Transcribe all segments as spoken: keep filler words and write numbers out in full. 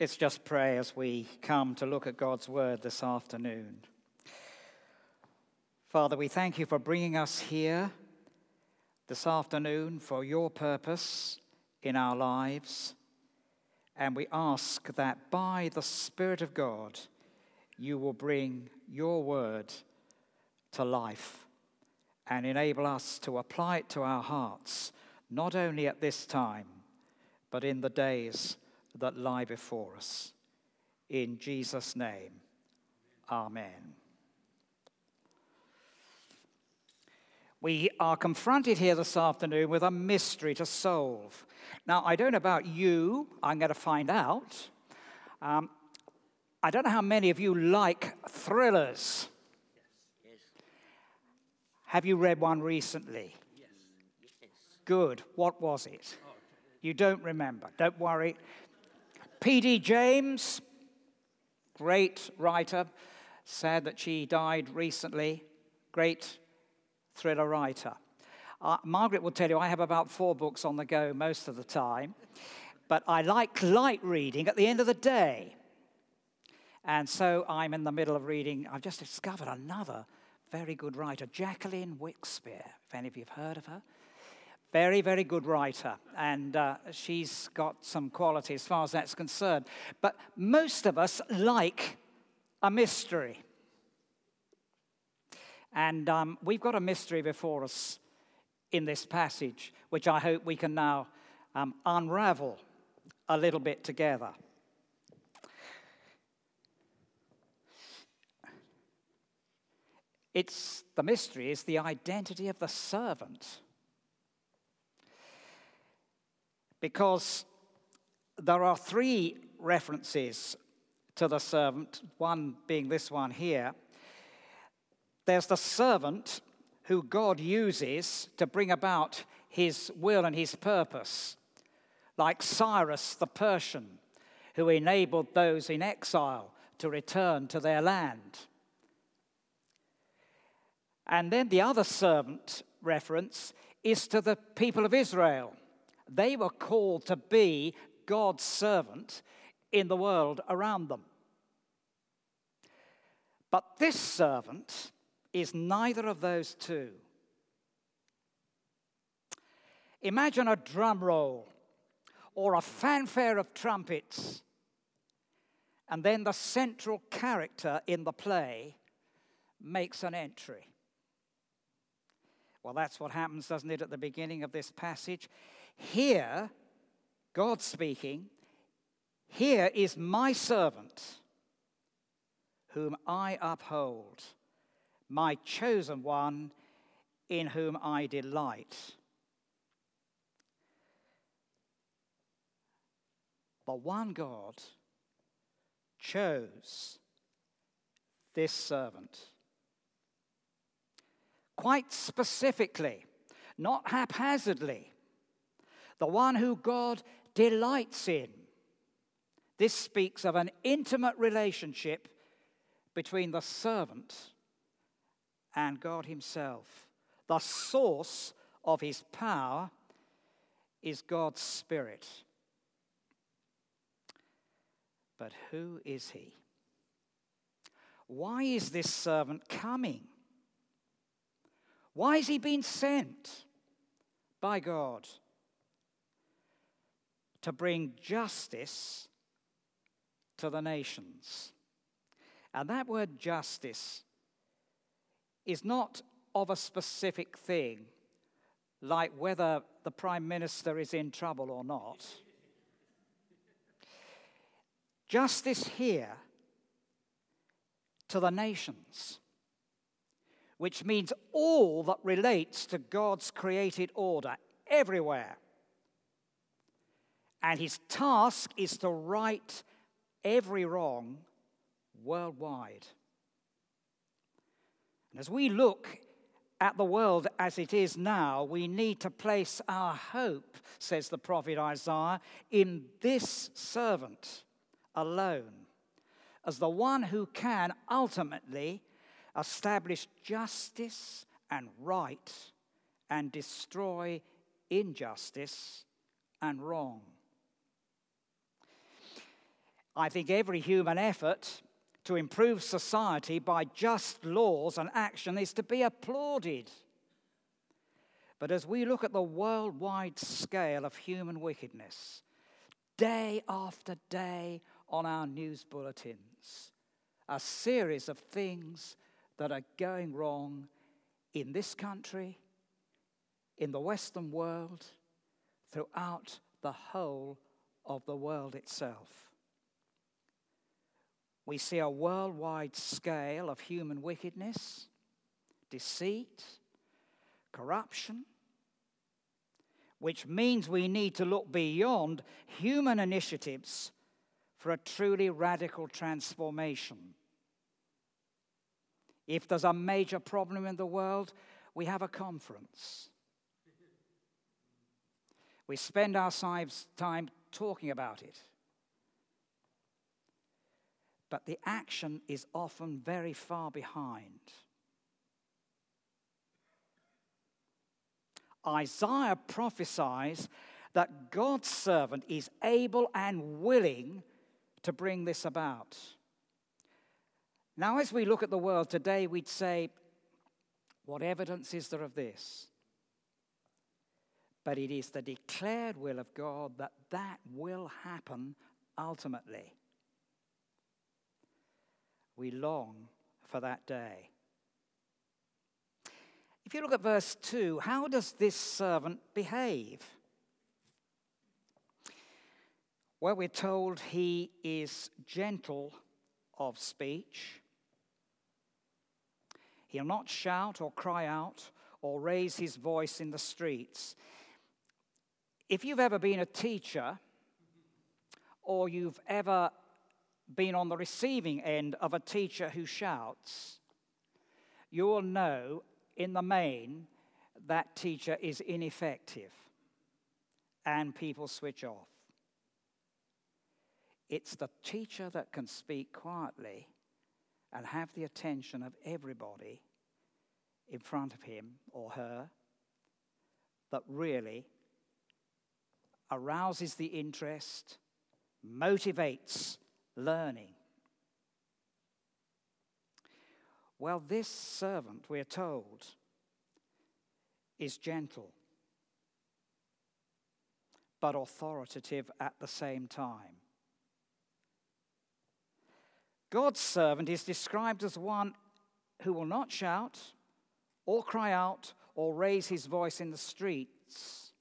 Let's just pray as we come to look at God's word this afternoon. Father, we thank you for bringing us here this afternoon for your purpose in our lives. And we ask that by the Spirit of God, you will bring your word to life and enable us to apply it to our hearts, not only at this time, but in the days that lie before us. In Jesus' name, amen. We are confronted here this afternoon with a mystery to solve. Now, I don't know about you, I'm going to find out. Um, I don't know how many of you like thrillers. Yes. Have you read one recently? Yes. Yes. Good. What was it? You don't remember. Don't worry. P D James, great writer. Sad that she died recently. Great thriller writer. Uh, Margaret will tell you I have about four books on the go most of the time. But I like light reading at the end of the day. And so I'm in the middle of reading. I've just discovered another very good writer, Jacqueline Wickspear, if any of you have heard of her. Very, very good writer, and uh, she's got some quality as far as that's concerned. But most of us like a mystery. And um, we've got a mystery before us in this passage, which I hope we can now um, unravel a little bit together. It's the mystery is the identity of the servant. Because there are three references to the servant, one being this one here. There's the servant who God uses to bring about his will and his purpose, like Cyrus the Persian, who enabled those in exile to return to their land. And then the other servant reference is to the people of Israel. They were called to be God's servant in the world around them. But this servant is neither of those two. Imagine a drum roll or a fanfare of trumpets, and then the central character in the play makes an entry. Well, that's what happens, doesn't it, at the beginning of this passage? Here, God speaking, here is my servant, whom I uphold, my chosen one, in whom I delight. The one God chose this servant. Quite specifically, not haphazardly. The one who God delights in. This speaks of an intimate relationship between the servant and God himself. The source of his power is God's Spirit. But who is he? Why is this servant coming? Why has he been sent by God? To bring justice to the nations. And that word justice is not of a specific thing, like whether the Prime Minister is in trouble or not. Justice here to the nations, which means all that relates to God's created order everywhere. And his task is to right every wrong worldwide. And as we look at the world as it is now, we need to place our hope, says the prophet Isaiah, in this servant alone, as the one who can ultimately establish justice and right and destroy injustice and wrong. I think every human effort to improve society by just laws and action is to be applauded. But as we look at the worldwide scale of human wickedness, day after day on our news bulletins, a series of things that are going wrong in this country, in the Western world, throughout the whole of the world itself. We see a worldwide scale of human wickedness, deceit, corruption, which means we need to look beyond human initiatives for a truly radical transformation. If there's a major problem in the world, we have a conference. We spend our time talking about it. But the action is often very far behind. Isaiah prophesies that God's servant is able and willing to bring this about. Now, as we look at the world today, we'd say, what evidence is there of this? But it is the declared will of God that that will happen ultimately. We long for that day. If you look at verse two, how does this servant behave? Well, we're told he is gentle of speech. He'll not shout or cry out or raise his voice in the streets. If you've ever been a teacher, or you've ever been on the receiving end of a teacher who shouts, you will know in the main that teacher is ineffective and people switch off. It's the teacher that can speak quietly and have the attention of everybody in front of him or her that really arouses the interest, motivates learning. Well, this servant, we're told, is gentle, but authoritative at the same time. God's servant is described as one who will not shout or cry out or raise his voice in the streets.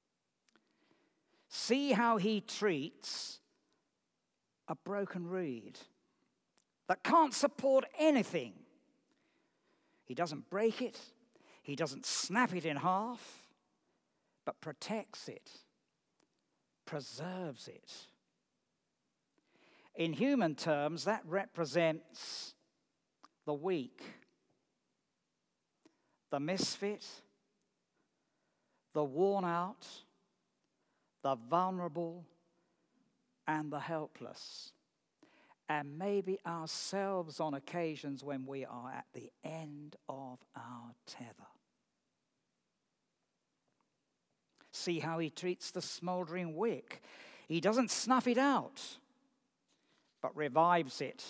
See how he treats a broken reed that can't support anything. He doesn't break it. He doesn't snap it in half, but protects it, preserves it. In human terms, that represents the weak, the misfit, the worn out, the vulnerable, and the helpless. And maybe ourselves on occasions when we are at the end of our tether. See how he treats the smouldering wick. He doesn't snuff it out, but revives it.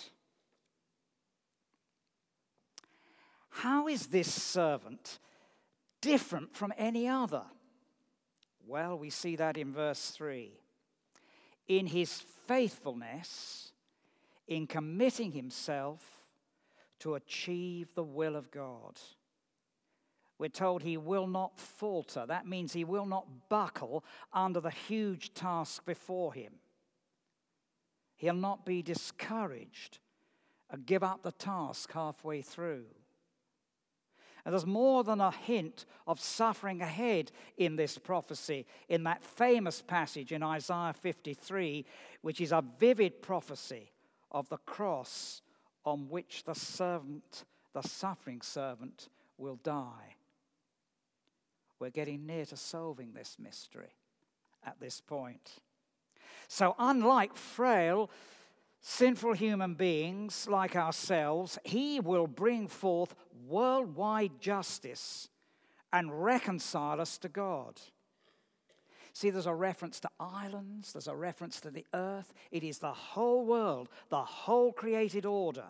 How is this servant different from any other? Well, we see that in verse three. In his faithfulness, in committing himself to achieve the will of God. We're told he will not falter. That means he will not buckle under the huge task before him. He'll not be discouraged and give up the task halfway through. And there's more than a hint of suffering ahead in this prophecy, in that famous passage in Isaiah fifty-three, which is a vivid prophecy of the cross on which the servant, the suffering servant, will die. We're getting near to solving this mystery at this point. So unlike frail, sinful human beings like ourselves, he will bring forth worldwide justice and reconcile us to God. See, there's a reference to islands, there's a reference to the earth. It is the whole world, the whole created order.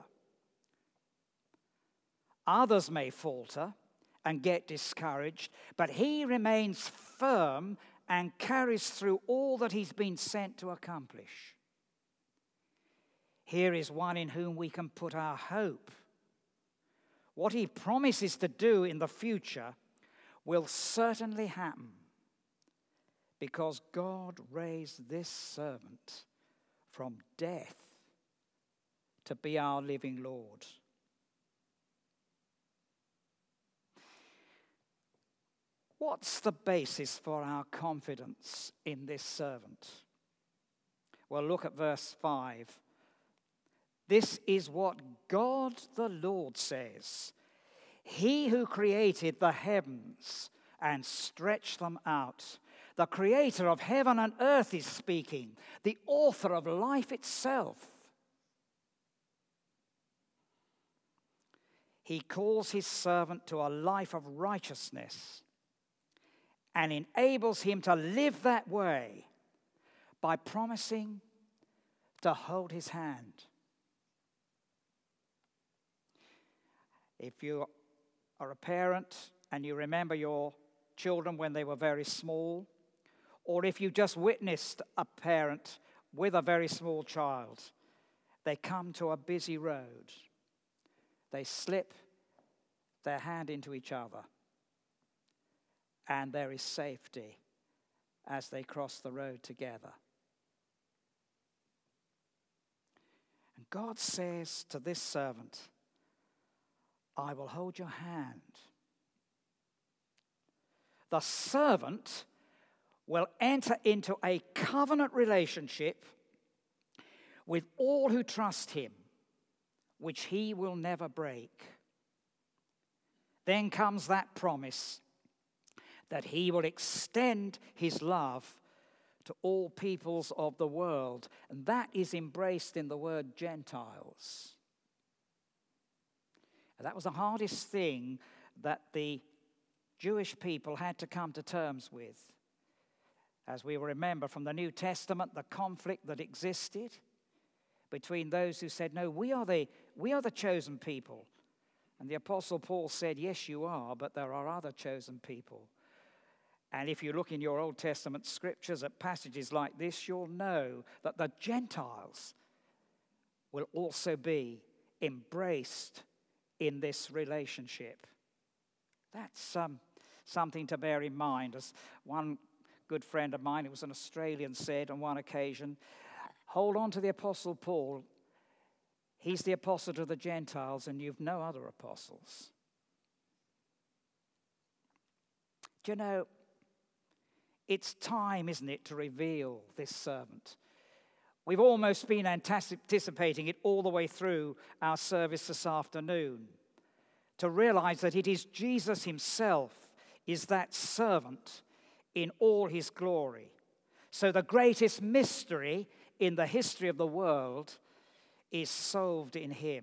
Others may falter and get discouraged, but he remains firm and carries through all that he's been sent to accomplish. Here is one in whom we can put our hope. What he promises to do in the future will certainly happen, because God raised this servant from death to be our living Lord. What's the basis for our confidence in this servant? Well, look at verse five. This is what God the Lord says. He who created the heavens and stretched them out. The creator of heaven and earth is speaking, the author of life itself. He calls his servant to a life of righteousness and enables him to live that way by promising to hold his hand. If you are a parent and you remember your children when they were very small, or if you just witnessed a parent with a very small child, they come to a busy road. They slip their hand into each other, and there is safety as they cross the road together. And God says to this servant, I will hold your hand. The servant will enter into a covenant relationship with all who trust him, which he will never break. Then comes that promise that he will extend his love to all peoples of the world, and that is embraced in the word Gentiles. And that was the hardest thing that the Jewish people had to come to terms with. As we remember from the New Testament, the conflict that existed between those who said, no, we are the, we are the chosen people. And the Apostle Paul said, yes, you are, but there are other chosen people. And if you look in your Old Testament scriptures at passages like this, you'll know that the Gentiles will also be embraced in this relationship. That's um, something to bear in mind. As one good friend of mine, who was an Australian, said on one occasion, hold on to the Apostle Paul. He's the apostle to the Gentiles, and you've no other apostles. Do you know, it's time, isn't it, to reveal this servant. We've almost been anticipating it all the way through our service this afternoon, to realize that it is Jesus himself is that servant in all his glory. So the greatest mystery in the history of the world is solved in him.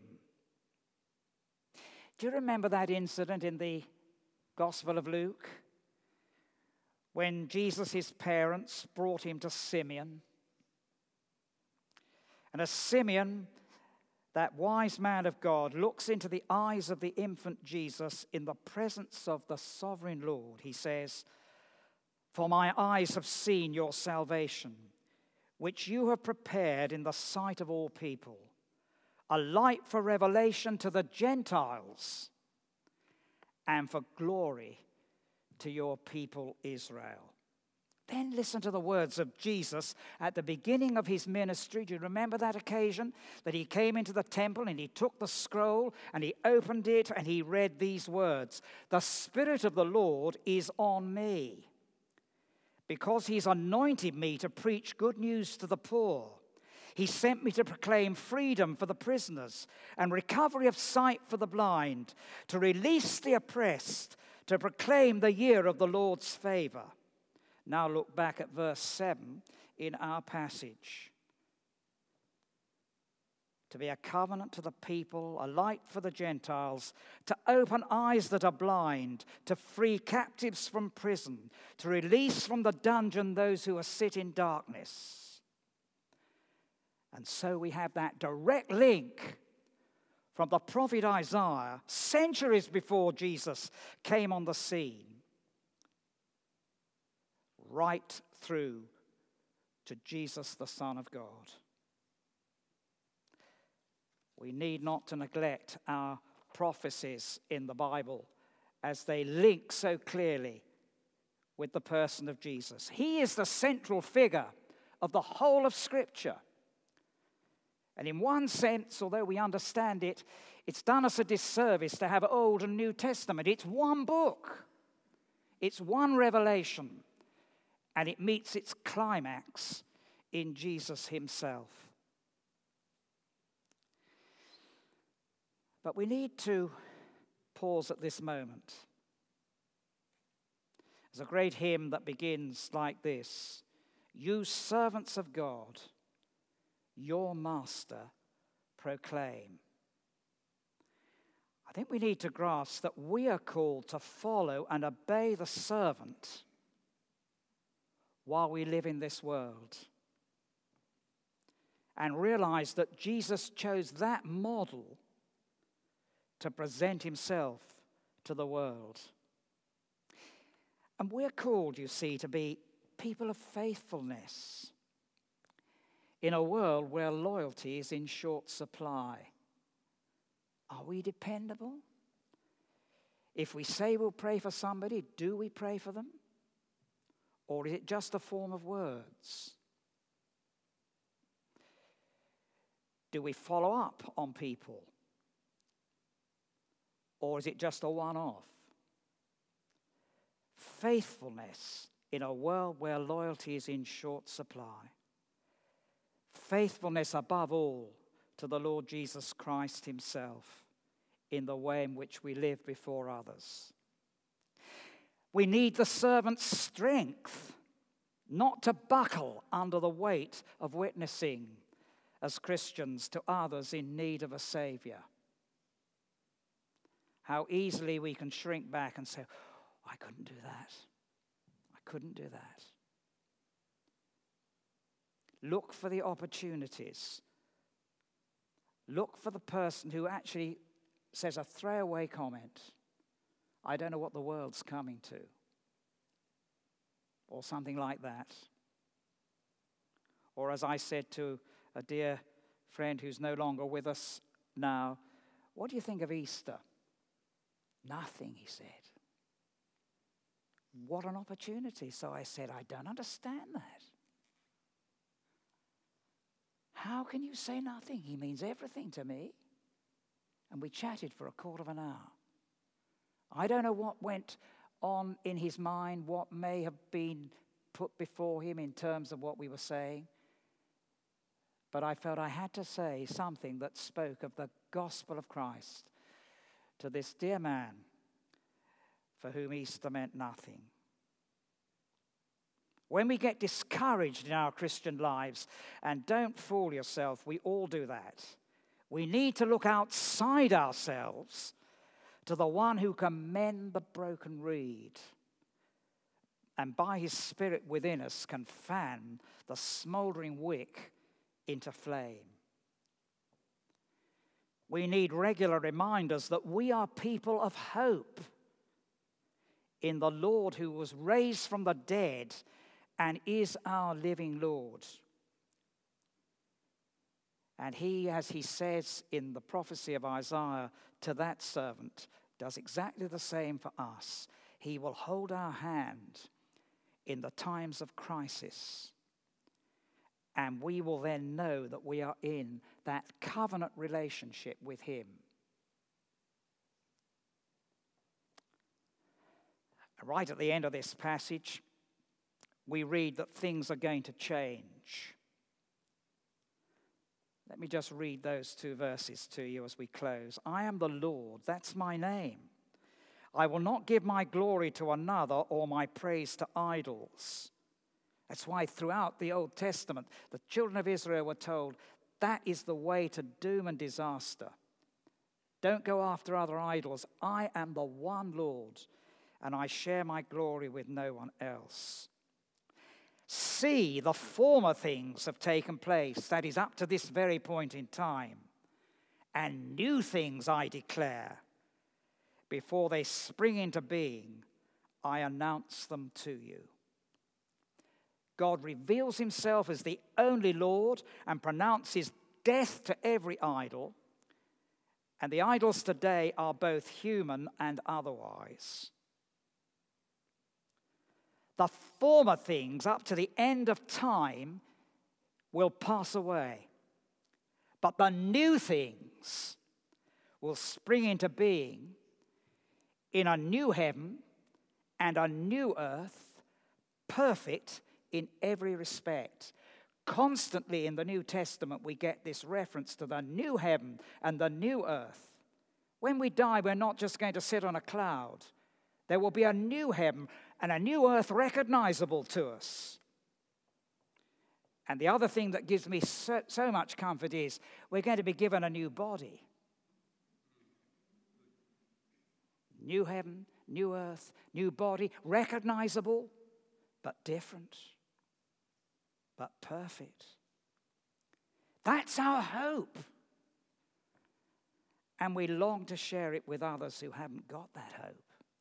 Do you remember that incident in the Gospel of Luke, when Jesus' parents brought him to Simeon? And as Simeon, that wise man of God, looks into the eyes of the infant Jesus in the presence of the sovereign Lord, he says, for my eyes have seen your salvation, which you have prepared in the sight of all people, a light for revelation to the Gentiles and for glory to your people Israel. Then listen to the words of Jesus at the beginning of his ministry. Do you remember that occasion that he came into the temple and he took the scroll and he opened it and he read these words, the Spirit of the Lord is on me, because he's anointed me to preach good news to the poor. He sent me to proclaim freedom for the prisoners and recovery of sight for the blind, to release the oppressed, to proclaim the year of the Lord's favor. Now look back at verse seven in our passage. to be a covenant to the people, a light for the Gentiles, to open eyes that are blind, to free captives from prison, to release from the dungeon those who are sit in darkness. And so we have that direct link from the prophet Isaiah, centuries before Jesus came on the scene, right through to Jesus, the Son of God. We need not to neglect our prophecies in the Bible as they link so clearly with the person of Jesus. He is the central figure of the whole of Scripture. And in one sense, although we understand it, it's done us a disservice to have Old and New Testament. It's one book. It's one revelation. And it meets its climax in Jesus himself. But we need to pause at this moment. There's a great hymn that begins like this: "You servants of God, your master proclaim." I think we need to grasp that we are called to follow and obey the servant while we live in this world, and realize that Jesus chose that model to present himself to the world. And we're called, you see, to be people of faithfulness in a world where loyalty is in short supply. Are we dependable? If we say we'll pray for somebody, do we pray for them? Or is it just a form of words? Do we follow up on people? Or is it just a one-off? Faithfulness in a world where loyalty is in short supply. Faithfulness above all to the Lord Jesus Christ himself in the way in which we live before others. We need the servant's strength not to buckle under the weight of witnessing as Christians to others in need of a Savior. How easily we can shrink back and say, oh, I couldn't do that. I couldn't do that. Look for the opportunities. Look for the person who actually says a throwaway comment. I don't know what the world's coming to. Or something like that. Or as I said to a dear friend who's no longer with us now, what do you think of Easter? Nothing, he said. What an opportunity. So I said, I don't understand that. How can you say nothing? He means everything to me. And we chatted for a quarter of an hour. I don't know what went on in his mind, what may have been put before him in terms of what we were saying. But I felt I had to say something that spoke of the gospel of Christ to this dear man for whom Easter meant nothing. When we get discouraged in our Christian lives, and don't fool yourself, we all do that. We need to look outside ourselves to the one who can mend the broken reed, and by his Spirit within us can fan the smouldering wick into flame. We need regular reminders that we are people of hope in the Lord who was raised from the dead and is our living Lord. And he, as he says in the prophecy of Isaiah to that servant, does exactly the same for us. He will hold our hand in the times of crisis. And we will then know that we are in that covenant relationship with him. Right at the end of this passage, we read that things are going to change. Let me just read those two verses to you as we close. I am the Lord, that's my name. I will not give my glory to another or my praise to idols. That's why throughout the Old Testament, the children of Israel were told, That is the way to doom and disaster. Don't go after other idols. I am the one Lord, and I share my glory with no one else. See, the former things have taken place, that is, up to this very point in time, and new things I declare. Before they spring into being, I announce them to you. God reveals himself as the only Lord and pronounces death to every idol. And the idols today are both human and otherwise. The former things up to the end of time will pass away. But the new things will spring into being in a new heaven and a new earth, perfect in every respect. Constantly in the New Testament, we get this reference to the new heaven and the new earth. When we die, we're not just going to sit on a cloud. There will be a new heaven and a new earth recognizable to us. And the other thing that gives me so, so much comfort is we're going to be given a new body. New heaven, new earth, new body, recognizable, but different, but perfect. That's our hope. And we long to share it with others who haven't got that hope.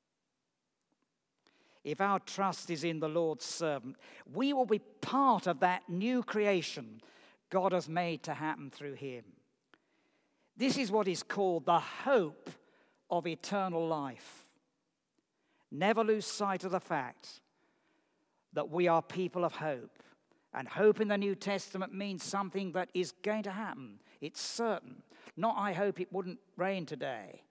If our trust is in the Lord's servant, we will be part of that new creation God has made to happen through him. This is what is called the hope of eternal life. Never lose sight of the fact that we are people of hope. And hope in the New Testament means something that is going to happen. It's certain. Not, I hope it wouldn't rain today.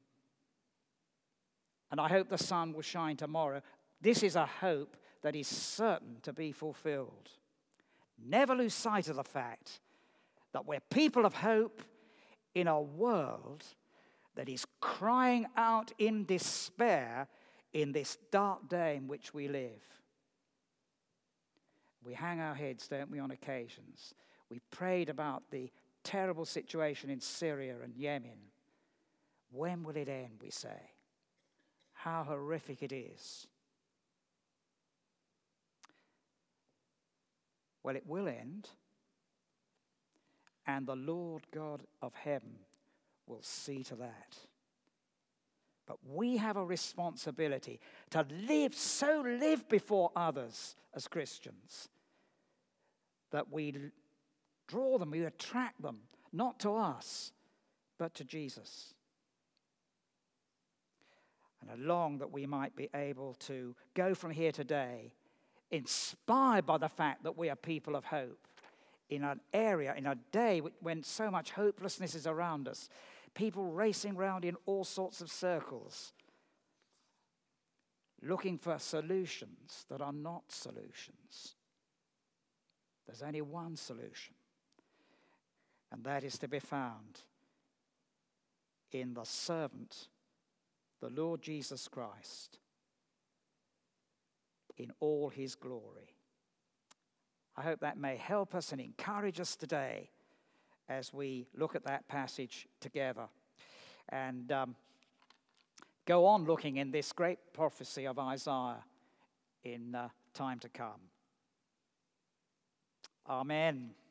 And I hope the sun will shine tomorrow. This is a hope that is certain to be fulfilled. Never lose sight of the fact that we're people of hope in a world that is crying out in despair in this dark day in which we live. We hang our heads, don't we, on occasions. We prayed about the terrible situation in Syria and Yemen. When will it end, we say? How horrific it is. Well, it will end, and the Lord God of heaven will see to that. But we have a responsibility to live, so live before others as Christians, that we draw them, we attract them, not to us, but to Jesus. And I long that we might be able to go from here today inspired by the fact that we are people of hope in an area, in a day when so much hopelessness is around us. People racing around in all sorts of circles, looking for solutions that are not solutions. There's only one solution, and that is to be found in the servant, the Lord Jesus Christ, in all his glory. I hope that may help us and encourage us today as we look at that passage together and um, go on looking in this great prophecy of Isaiah in uh, time to come. Amen.